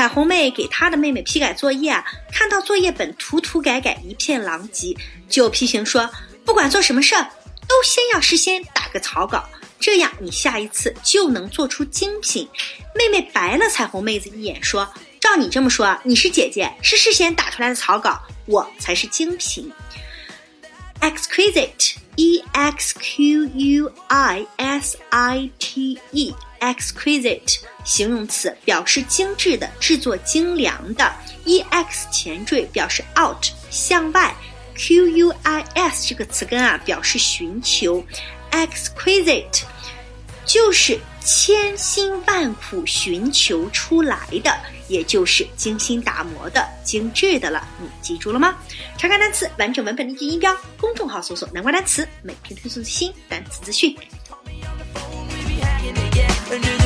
彩虹妹给她的妹妹批改作业看到作业本涂涂改改一片狼藉，就批评说，不管做什么事儿都先要事先打个草稿，这样你下一次就能做出精品。妹妹白了彩虹妹子一眼说，照你这么说，你是姐姐，是事先打出来的草稿，我才是精品。Exquisite, E-X-Q-U-I-S-I-T-E, exquisite 形容词，表示精致的，制作精良的。E-X 前缀表示 out 向外， Q-U-I-S 这个词根表示寻求。Exquisite 就是千辛万苦寻求出来的，也就是精心打磨的、精致的了。你记住了吗？查看单词完整文本的音标，公众号搜索南瓜单词，每天推送最新单词资讯。